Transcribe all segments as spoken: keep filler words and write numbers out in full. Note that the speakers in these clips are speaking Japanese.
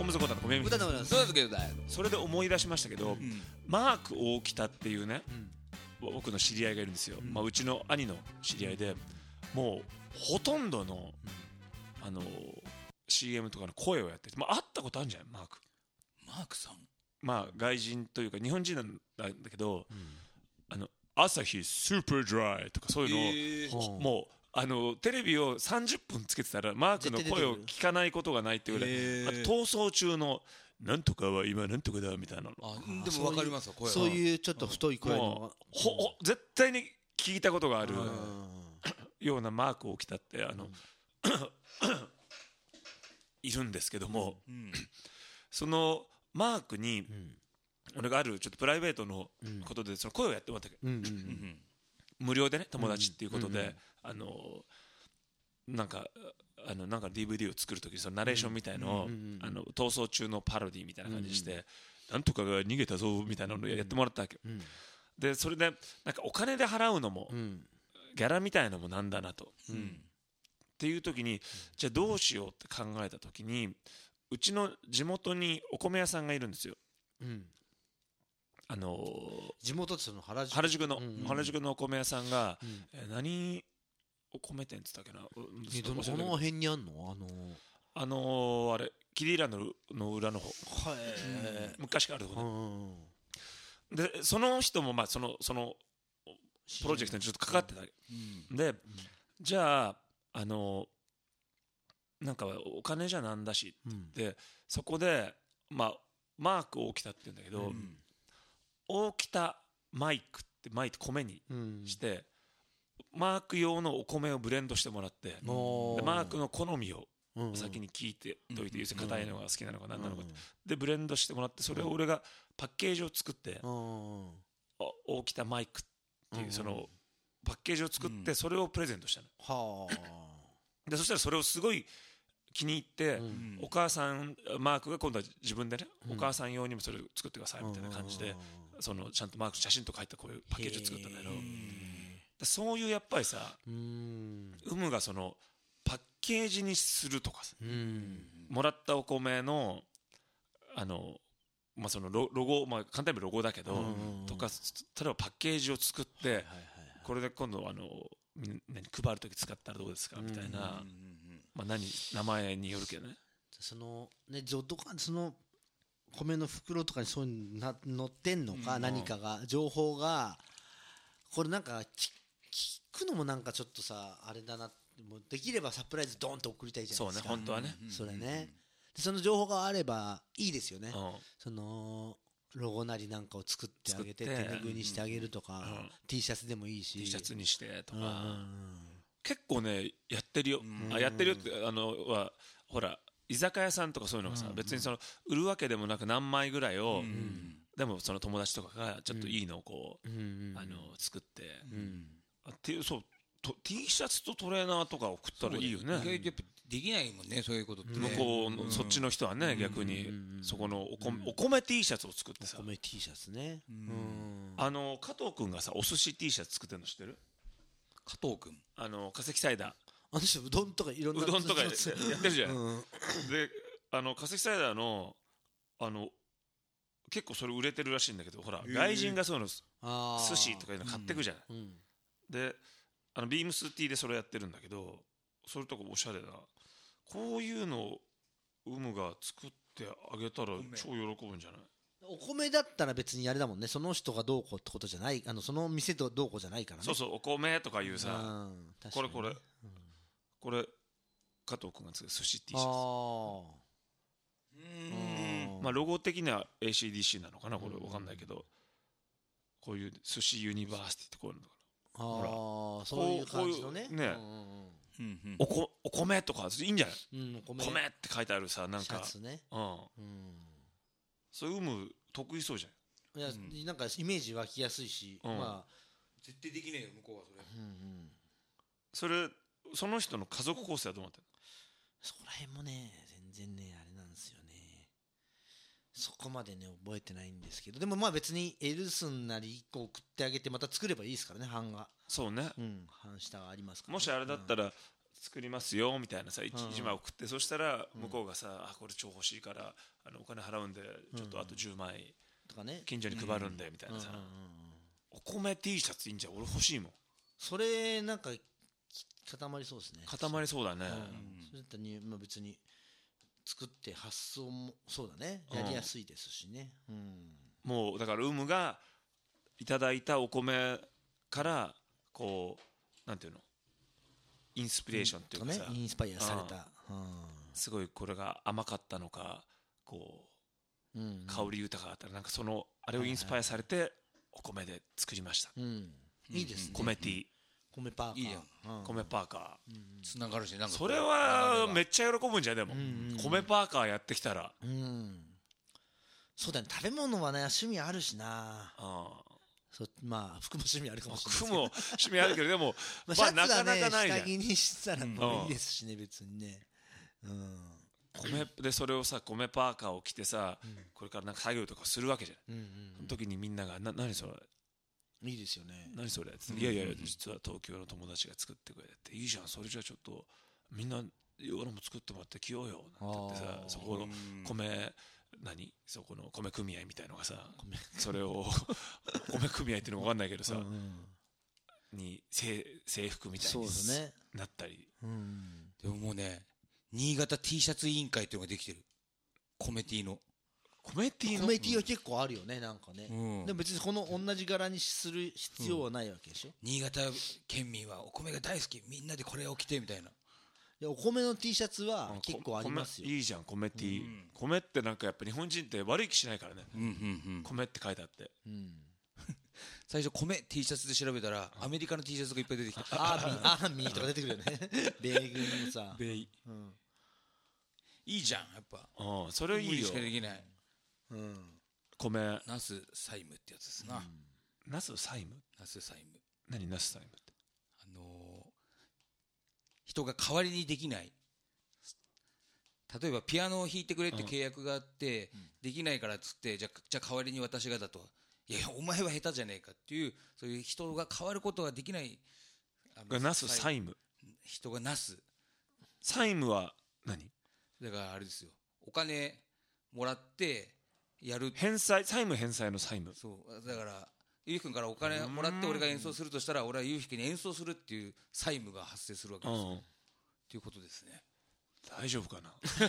むぞこだのごめん歌でもないそうですけどだよ。 それで思い出しましたけど、 うん。 マーク大北っていうね、 うん僕の知り合いがいるんですよ、 うんまあ、うちの兄の知り合いで、もうほとんどの、あの シーエム とかの声をやってて、まあ、会ったことあるんじゃないマーク。 マークさん。 まあ外人というか日本人なんだけど、あの朝日スーパードライとかそういうのを、 えーほうもうあのテレビをさんじゅっぷんつけてたらマークの声を聞かないことがないっていうぐらい、 へーあと逃走中のなんとかは今なんとかだみたいなの、 あ、でもわかりますわ、声は。 そういうちょっと太い声ものうほほ絶対に聞いたことがあるうんようなマークを着たってあのいるんですけども、 うん。 そのマークにうん俺があるちょっとプライベートのことでその声をやってもらったけど、 うんうんうん。 無料でね友達っていうことで、 うんうんあのなんかあのなんか ディーブイディー を作るときにそのナレーションみたいのを、 うんうんあの逃走中のパロディみたいな感じにして、なんとかが逃げたぞみたいなのをやってもらったわけ、 うんでそれでなんかお金で払うのも、 うんギャラみたいのもなんだなと、っうん。 ていう時にじゃあどうしようって考えた時にうちの地元にお米屋さんがいるんですよ。 うんあの地元ってその原宿原宿の、 うんうん原宿のお米屋さんが、 うんえー何お米店って言ったっけな、うんえどのちょっと忘れたけどこの辺にあんのあのあのー、あれキディランドの裏の方はい昔からあるとこうね、 んでその人もまあそのそのプロジェクトにちょっとかかってたわけ、 うん。 でじゃああのなんかお金じゃなんだしうんでそこでまあマーク大北って言うんだけど、 うん。 大北マイクってマイって米にうんして、マーク用のお米をブレンドしてもらって、 おでマークの好みをうんうん先に聞いておいて、 うん要するに硬いのが好きなのか何なのかって、 うんでブレンドしてもらってそれを俺がパッケージを作って、 うんお大北マイクっていうそのパッケージを作っうんてそれをプレゼントしたの。 はあでそしたらそれをすごい気に入って、 うんお母さんマークが今度は自分でね、 うんお母さん用にもそれを作ってくださいみたいな感じで、そのちゃんとマーク写真とか入ったこういうパッケージを作ったんだけど、 へでそういうやっぱりさうん有無がそのパッケージにするとかさ、 うんもらったお米のあの、まあ、そのロロゴ、まあ、簡単に言えばロゴだけど、 うんとか例えばパッケージを作って、 はいはいこれで今度あのみんなに配るとき使ったらどうですかみたいな、まあ、何名前によるけどね。 そのねぞどかその米の袋とかにそういうのな載ってんのか、 うん何かが情報がこれなんかき聞くのもなんかちょっとさあれだなもうできればサプライズドーンと送りたいじゃないですか。 そうね本当はね、 それねでその情報があればいいですよね。 うんそのロゴなりなんかを作ってあげて手作って拭いにしてあげるとか、 うん T シャツでもいいし T シャツにしてとか、 うんうん結構ねやってるよ、 うんあやってるよってあのはほら居酒屋さんとかそういうのがさ、 うん別にその売るわけでもなく何枚ぐらいを、 うんでもその友達とかがちょっといいのをこう、 うんうんあの作って、 うんあっていうそうと T シャツとトレーナーとか送ったらいいよね。 意外とやっぱできないもんね、そういうことってね。 向こうの、 うんそっちの人はね、逆に、 うんそこのお米、お米 T シャツを作ってさ、 米 T シャツね、 うんうんあの加藤君がさお寿司 T シャツ作ってるの知ってる？ 加藤君。 あの化石サイダーあの人うどんとかいろんなうどんとかや寿司をやってるじゃん、 うんであの化石サイダーのあの結構それ売れてるらしいんだけどほら、 へー外人がそういうのあー寿司とかいうの買ってくじゃない、 うんであのビームス T でそれやってるんだけどそれとかおしゃれだこういうのをウムが作ってあげたら超喜ぶんじゃない？ お米だったら別にあれだもんねその人がどうこうってことじゃないあのその店とどうこうじゃないからねそうそうお米とかいうさ、 うん確かにこれこれ、これ加藤君が作る寿司 T シャツあうーん。 まあロゴ的には エーシーディーシー なのかなこれわかんないけどこういう寿司ユニバーシティってこういうのかあーそういう感じのねこうこういうねうんうんなおこお米とかいいんじゃない？ うんうんうんお米米って書いてあるさなんシかャツねうんうんそういう有無得意そうじゃんいやなんかイメージ湧きやすいしうんまあ絶対できねえよ、向こうはそれ。 うんうんそれその人の家族構成はどうなってるそこら辺もね全然ねあれなんですよねそこまでね覚えてないんですけどでもまあ別にエルスンなりいっこ送ってあげてまた作ればいいですからね版がそうねうん版下がありますからねもしあれだったら作りますよみたいなさ一うん一枚送って、そしたら向こうがさ、あこれ超欲しいからあのお金払うんでちょっとあとじゅうまいとかね、 近所に配るんでみたいなさ、 うんうんうんうん、 お米 T シャツいいんじゃん、俺欲しいもん。 それなんか固まりそうですね。 固まりそうだね、 うん、それだったらに、まあ、別に作って発送もそうだね、やりやすいですしね、うん、 もうだからウムがいただいたお米からこうなんていうのインスピレーションっていうかさ、 ね、インスパイアされた、うんすごいこれが甘かったのかこう、うんうん、香り豊かだったらなんかそのあれをインスパイアされてお米で作りました、 うん、いいですね、 米 T、 米パーカー、 いいやん、 うん、 米パーカー、 つながるし、なんかそれはめっちゃ喜ぶんじゃん。でも、 うんうんうん、 米パーカーやってきたら、 うん、そうだね、食べ物はね趣味あるしな、 あそまあ服も趣味あるかもしれないです服も趣味あるけどでもまあ、シャツまあ、なかはねなかないじゃん。 下着にしたらもういいですしね、別にね、うん、 米でそれをさ米パーカーを着てさ、うん、これからなんか作業とかするわけじゃん、うんうんうん、その時にみんながな何それいいですよね、 何それって、うんうんうん、いやいや実は東京の友達が作ってくれていいじゃん、それじゃあちょっとみんな俺も作ってもらって着ようよなんて言ってさ、そこの米何そこの米組合みたいのがさそれを米組合っていうのも分かんないけどさうん、に 制, 制服みたいになったり、 うん、でももうね新潟 T シャツ委員会っていうのができてる、米 T の米 T の米 T は結構あるよね、なんかね、うん、でも別にこの同じ柄にする必要はないわけでしょ、うん、 新潟県民はお米が大好き、みんなでこれを着てみたいな。 いやお米の T シャツは結構ありますよ。 いいじゃん米 T、うん、米ってなんかやっぱ日本人って悪い気しないからね、うんうんうん、米って書いてあって、うん、 最初米 T シャツで調べたらアメリカの T シャツがいっぱい出てきたアーミーアーミーとか出てくるよね米軍のさ米、うん、いいじゃんやっぱ、 ああそれいいよ、無理しかできない、 うん、米ナス債務ってやつですな、うん、 ナス債務ナス債務何ナス債務って、 あのー、人が代わりにできない、例えばピアノを弾いてくれって契約があって、うん、できないからっつってじゃあ、じゃあ代わりに私がだと、いやいやお前は下手じゃねえかっていう、そういう人が変わることができない、 ナス債務、 人がナス債務は何だからあれですよ、お金もらってやる返済、債務返済の債務、 そうだからゆうひくんからお金もらって俺が演奏するとしたら俺はゆうひくんに演奏するっていう債務が発生するわけですよ、っていうことですね。 大丈夫かな結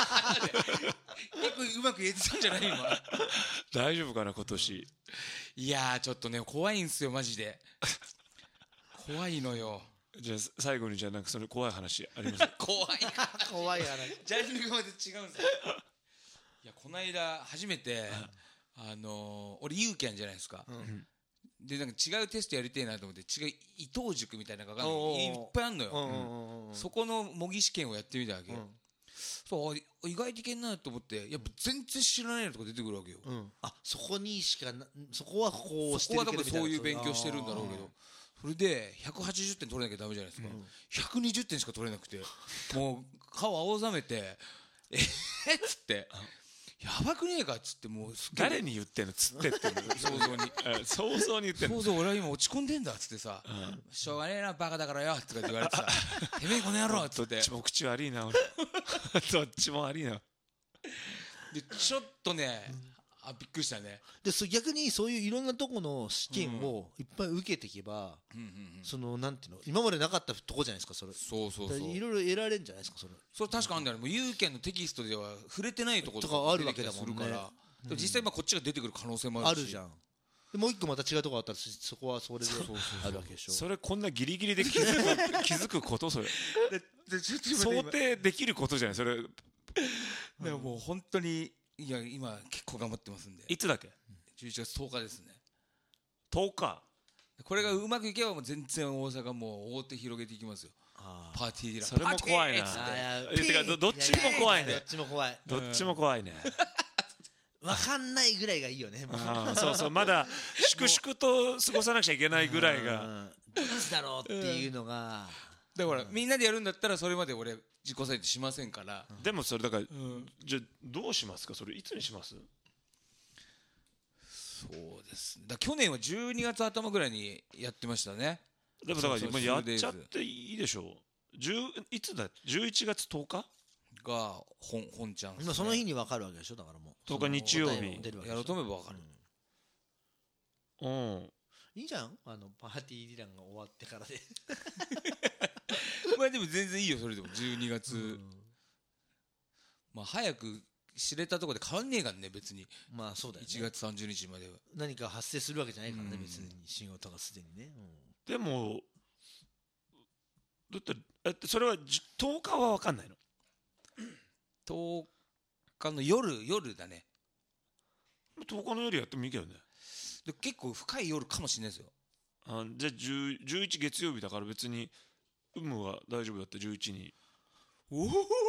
構うまく言えてたんじゃない今大丈夫かな今年、 いやーちょっとね怖いんすよマジで怖いのよ。 じゃあ最後にじゃあなんかそれ怖い話あります怖い怖い話ジャンルがまで違うんですよいやこの間初めてあのー、俺ユーキャンじゃないですか、うん、でなんか違うテストやりたいなと思って違う伊藤塾みたいなのがいっぱいあるのよ、うん、そこの模擬試験をやってみたわけ、うん、そう意外といけんなと思ってやっぱ全然知らないのとか出てくるわけよ、うん、 あそこにしかなそこはこうしてるけどそこは多分そういう勉強してるんだろうけどそれでひゃくはちじゅってん取れなきゃダメじゃないですか、うん、ひゃくにじゅってんしか取れなくてもう顔青ざめてえっつってやばくねえかっつってもう誰に言ってんのつってって想像に想像に言ってんの想像俺は今落ち込んでんだっつってさ、うん、しょうがねえなバカだからよとか言われてさてめえこの野郎っつってどっちも口悪いな俺どっちも悪いなでちょっとね、うん、あびっくりしたね。 でそ逆にそういういろんなとこの試験をいっぱい受けていけば、うんうんうん、そのなんていうの今までなかったとこじゃないですかそれ。 そうそうそういろいろ得られるんじゃないですかそれ。 それ確かあるんだよね。もうユーキャンのテキストでは触れてないところとかあるわけだもんね。 うん、実際今こっちが出てくる可能性もあるし。 あるじゃん。でもう一個また違うところあったらそこはそれであるわけでしょ。 それこんなギリギリで気づく気づくことそれ。ででちょっと想定できることじゃないそれ。 でももう本当にいや今結構頑張ってますんで。 いつだっけ？ じゅういちがつとおかですね。 とおか。 これがうまくいけばもう全然大阪もう大手広げていきますよ。パーティーでそれも怖いな。てか ど, どっちも怖いね。 どっちも怖い。 どっちも怖いね。 わかんないぐらいがいいよね。 あそうそうまだ粛々と過ごさなくちゃいけないぐらいが。 どっちだろうっていうのが。 だからみんなでやるんだったらそれまで俺自己採点しませんから。 でもそれだから、うん、じゃあどうしますかそれいつにします？ そうですね。だ去年はじゅうにがつ頭ぐらいにやってましたね。 でもだから今やっちゃっていいでしょう。 じゅういつだじゅういちがつとおかが本本ちゃんっすね、 今その日に分かるわけでしょ。だからもうとおか日曜日その答えも出るわけでしょやろうと思えば分かる、 うんうんいいじゃん、あのパーティーディランが終わってからでまあでも全然いいよそれでもじゅうにがつ、 うんまあ早く知れたところで変わんねえからね別にまあそうだよね。 いちがつさんじゅうにちまでは何か発生するわけじゃないからね、 うん別に仕事がすでにね、 でもだってえっとそれはじとおかは分かんないの？ とおかの夜夜だね。 とおかの夜やってもいいけどね。 で結構深い夜かもしれないですよ。 あじゃあじゅう、じゅういち月曜日だから別に有無は大丈夫だってじゅういちにおお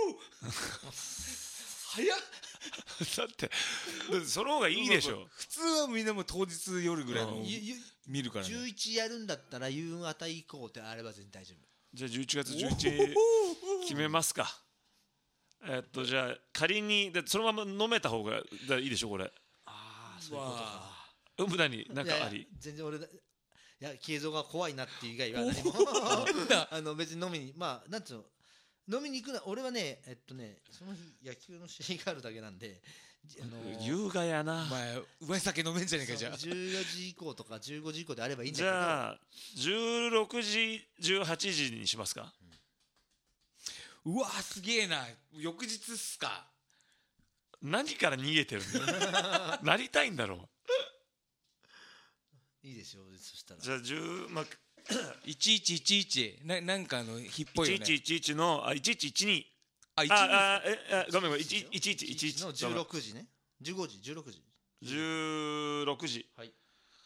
早っだってだってその方がいいでしょ。 普通はみんなもう当日夜ぐらいのうんゆゆ見るからね。 じゅういちやるんだったら夕方以降ってあれば全然大丈夫。 じゃあじゅういちがつじゅういちに決めますか。えっとじゃあ仮にだってそのまま飲めた方がだいいでしょこれ。 ああそういうことか。 有無だになんかあいやいりや全然俺だいや慶三が怖いなっていう以外は何もあの別に飲みにまあなんつうの飲みに行くな俺はねえっとねその日野球の試合があるだけなんでじあのー優雅やなお。前うまい酒飲めんじゃねえかじゃあ。 じゅうよじ以降とかじゅうごじ以降であればいいんだけじどゃあじゅうろくじじゅうはちじにしますか。 うわすげえな翌日っすか。 何から逃げてるのなりたいんだろう。 いいですよそしたらじゃあじゅうまあいちいちいちいちななんかの日っぽいよね。 いちいちいちいちのあいちいちいちにあいちああえあごめんごめんいちいちいちいちのじゅうろくじねじゅうごじじゅうろくじじゅうろくじはい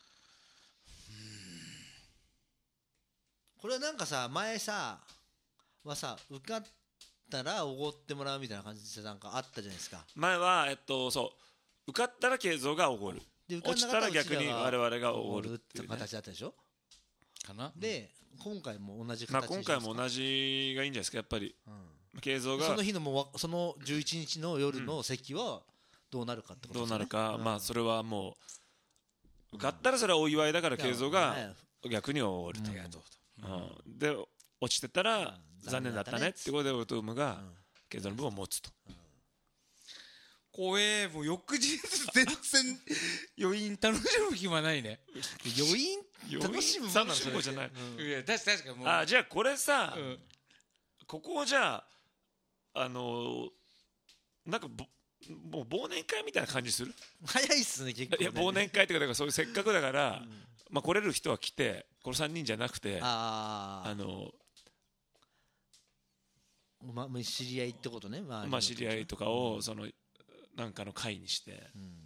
これはなんかさ前さはさ受かったらおごってもらうみたいな感じでなんかあったじゃないですか。 前はえっとそう受かったら慶三がおごるで受かん落ちなかったらたら逆に我々がおごるっていうね。 形だったでしょ。 かな。 で今回も同じまあ今形にしますか。 回も同じがいいんじゃないですかやっぱりうん慶三がその日のもうわそのじゅういちにちの夜の席はどうなるかってことどうですよね。 なるかうんまあそれはもう受かったらそれはお祝いだから慶三がはい逆におごるとうんうんで落ちてたら残念だったねってことでオトムがうん慶三の分を持つと。 怖えもう翌日全然余韻楽しむ暇ないね。 余韻楽しむもんなの楽しむじゃない。 うんいや確か確かもうあじゃあこれさうんここをじゃああのなんかぼもう忘年会みたいな感じする。 早いっすね結構ね。 いや忘年会っていうかだからそういうせっかくだからまあ来れる人は来てこのさんにんじゃなくてあああのまま知り合いってことね。ままあ知り合いとかをそのなんかの会にして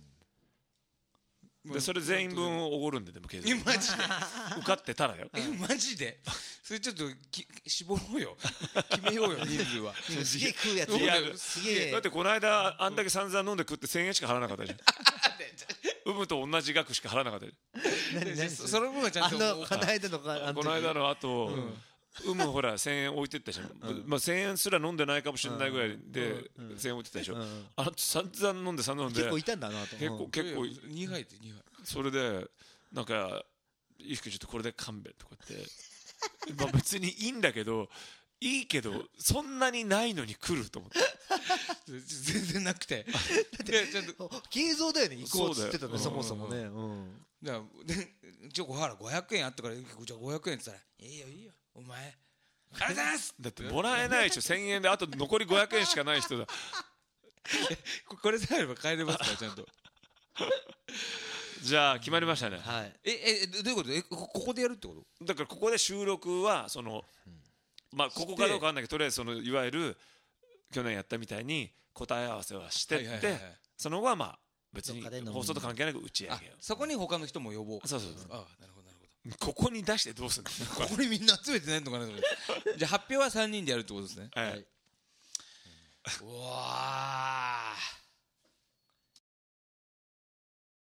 でそれ全員分をおごるんででも継え続マジで受かってたらよ。 えマジでそれちょっとき絞ろうよ決めようよ人数は。 すげえ食うやついやすげえだってこの間あんだけ散々飲んで食ってせんえんしか払わなかったじゃん。有無と同じ額しか払わなかったじ何何そその分はちゃんとあのこの間のかあゃん。 の時この間の後有無ほらせんえん置いてったじゃん。まあせんえんすら飲んでないかもしれないぐらいでせんえん置いてたでしょ。 うんあの散々飲んで散々飲んで結構いたんだなと。 結構結構にはいってにはいそれでなんか「ゆうきくんちょっとこれで勘弁」とか言ってまあ別にいいんだけどいいけどそんなにないのに来ると思って全然なくてでちょっと慶三だよね行こうっつってたねそだよそうもそもねうんだからでちょほらごひゃくえんあったからじゃあごひゃくえんって言ったら「いいよいいよお前ありがとうございます」 だってもらえないでしょせんえんであと残りごひゃくえんしかない人だ。 ここれさえあれば帰れますからちゃんと。 じゃあ決まりましたね。 はいええどういうことえこここでやるってことだからここで収録はそのまあここかどうかわかんないけどとりあえずそのいわゆる去年やったみたいに答え合わせはしてってはいはいはいはいその後はまあ別にどっかで飲む放送と関係なく打ち上あげよう。 そこに他の人も呼ぼう。 そうそうそうあなるほどなるほど。 ここに出してどうするのここにみんな集めてないのかなと思ってじゃあ発表はさんにんでやるってことですね。 はいはい、 うわー